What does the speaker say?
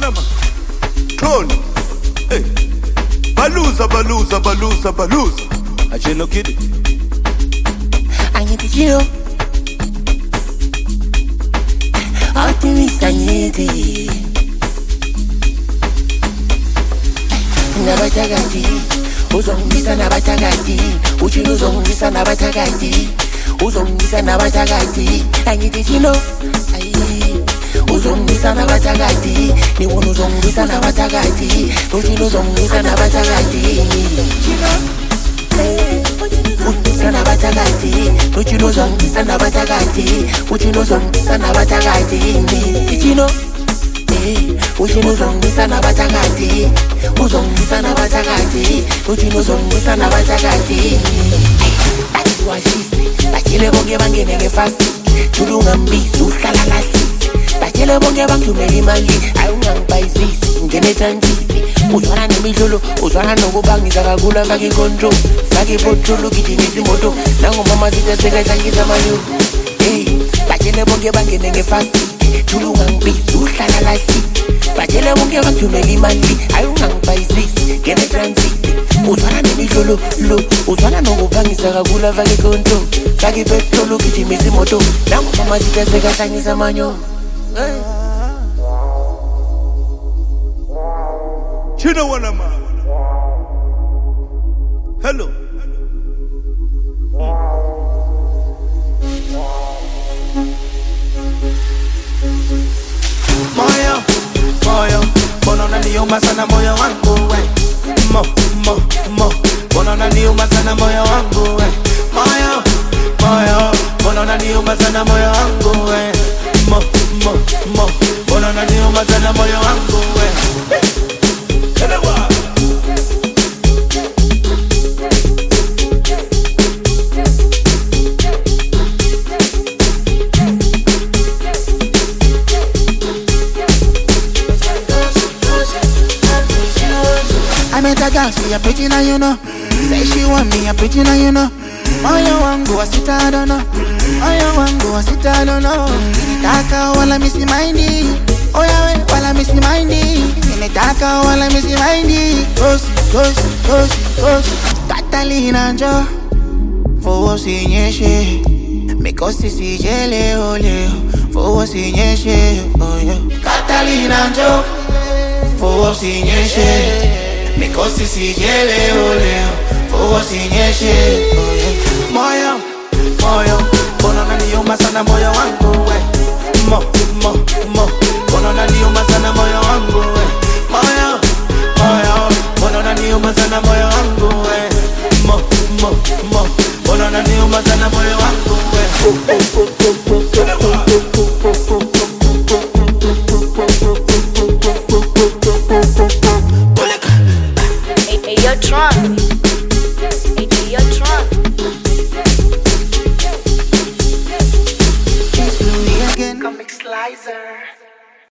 man. Clone. Hey. Baluza. I just no kidding. I need to chill. Optimist, I need it. Nabatagati, uzongisa nabatagati, uchino uzongisa nabatagati, uzongisa nabatagati, I need to chill. Uzongisa nabatagati, ni wono uzongisa nabatagati, uchino uzongisa nabatagati. Sana batagati, uchino zongisa na batagati, uchino zongisa na batagati, uchino, uchino zongisa na batagati, uzongisa na batagati, uchino zongisa na batagati. Washisi, bakile bonge bange nenge fast, chulunga mbisu kalalasi, bakile bonge bange tumeli mali, ayunga mbaizisi, ngene transit. Uzwana nemidlolo, uzwana nokubangiza kakula faki control, faki potolo kijimisi moto, nango mama zita seka changisa manyo. Hey, bachele bonge bange nenge fast, chulunga mbisu uhlala lasi, bachele bonge bange tumeli mali, ayunga mbaizisi, ngene transit. Uzwana nemidlolo, uzwana nokubangiza kakula faki control, faki potolo kijimisi moto, nango mama zita seka changisa manyo. Hey. You know what I'm at. Hello. Moyo, bono na niuma sana moyo wangu we. Mo, bono na niuma sana moyo wangu we. Moyo, bono na niuma sana moyo wangu we. Mo, bono na niuma sana moyo wangu we. I met a girl, she a pretty now you know. Say she want me, a pretty now you know. Moyo wangu wasita, I don't know. Moyo wangu wasita, I don't know. Nitaka wala misi mindy. Oh yeah, we wala misi mindy. Nitaka wala misi mindy. Kosi Catalina njo Fowo sinyeshe Mikosi sije leo Fowo sinyeshe Oh yeah Catalina njo Fowo sinyeshe Mikosi sije leo Fowo sinyeshe Oh yeah Moyo Bono na niuma sana moyo wangu we Mo Bono na niuma sana moyo wangu we Moyo Bono na niuma sana moyo wangu